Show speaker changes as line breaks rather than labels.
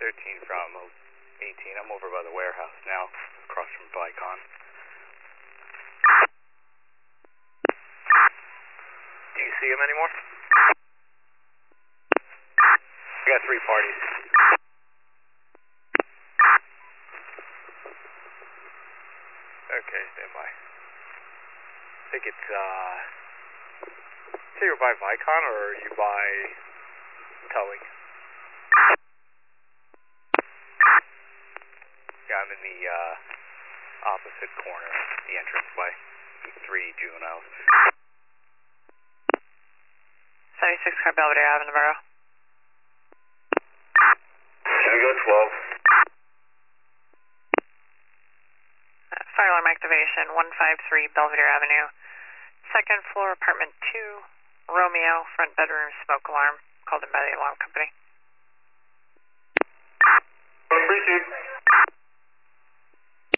13 from 18. I'm over by the warehouse now, across from Vicon.
Do you see him anymore?
We got 3 parties.
Okay, stand by. I think it's, so you're by Vicon or are you by towing?
Yeah, I'm in the opposite corner, the entrance by 3 juveniles.
76 car Belvedere Ave in the borough.
Should we go 12?
Fire alarm activation, 153 Belvedere Avenue. Second floor, apartment 2, Romeo, front bedroom smoke alarm, called in by the alarm company.